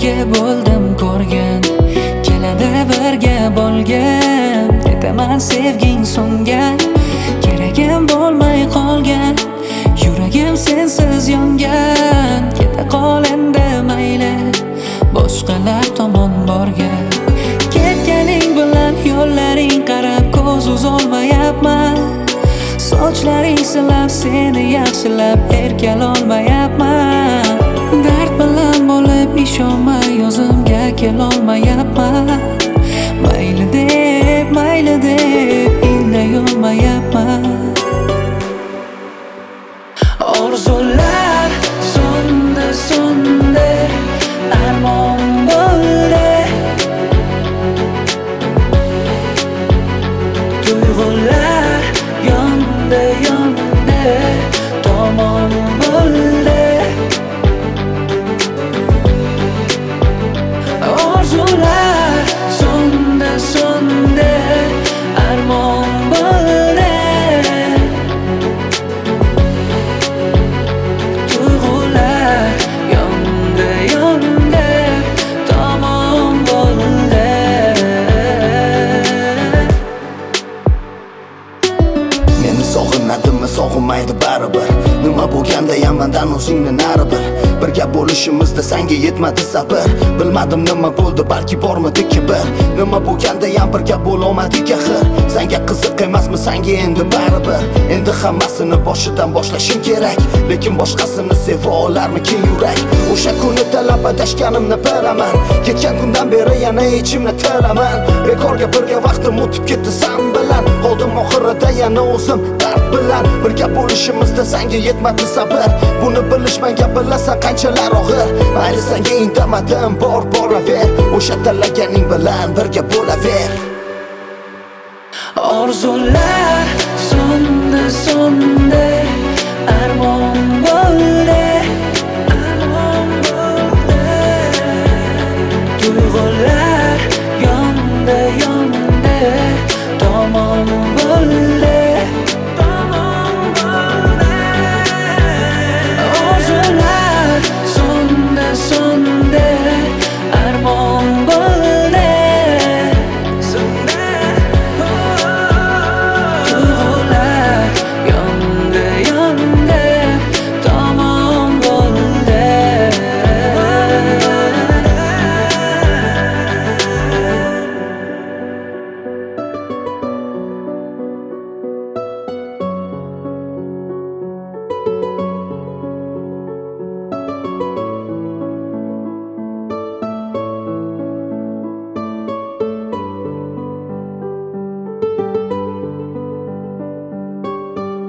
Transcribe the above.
birga bo'ldim ko'rgan, keladi birga bo'lgan. Aytaman sevging so'ngan, keragim bo'lmay qolgan, yuragim sensiz yongan. Keta qol endi mayli, boshqalar tomon borgan. Ketganing bilan yo'llaring qarab ko'z uzolmayapman. Sochlaring silab seni yaxshilab erkalolmayapman. Dard bilan bo'lib ishonmay o'zimga kelolmayapman. Mayli deb indamay olmayapman. Orzular so'ndi, armon bo'ldi. Tuyg'ular yondi, tomon bo'ldi. Orzular so'ndi, armon bo'ldi. Tuyg'ular yondi, tomon bo'ldi. Meni sog'inadimi, sog'inmaydi baribir. Nima bo'lgandayam mendan o'zingni nari bil. Birga bo'lishimizda senga yetmadi sabr. Bilmadim nima bo'ldi, balki bormidi kibr. Nima bo'lgandayam birga bo'lolmadik axir. Senga qiziq emasmi, senga endi baribir. Endi hammasini boshidan boshlashim kerak, lekin boshqasini seva olarmikin yurak? O'sha kuni talab adashganimni bilaman, ketgan kundan beri yana ichimni tilaman. Bekorga birga vaqtim o'tib ketdi sen bilan, qoldim oxirida yana o'zim dard bilan. Birga bo'lishimizda senga yetmadi sabr. Buni bilish menga bilasan qanchalar og'ir. Mayli senga indamadim, boraver. O'sha talaganing bilan birga bo'laver. Orzular so'ndi, armon bo'ldi. Tuyg'ular yondi, tomon bo'ldi.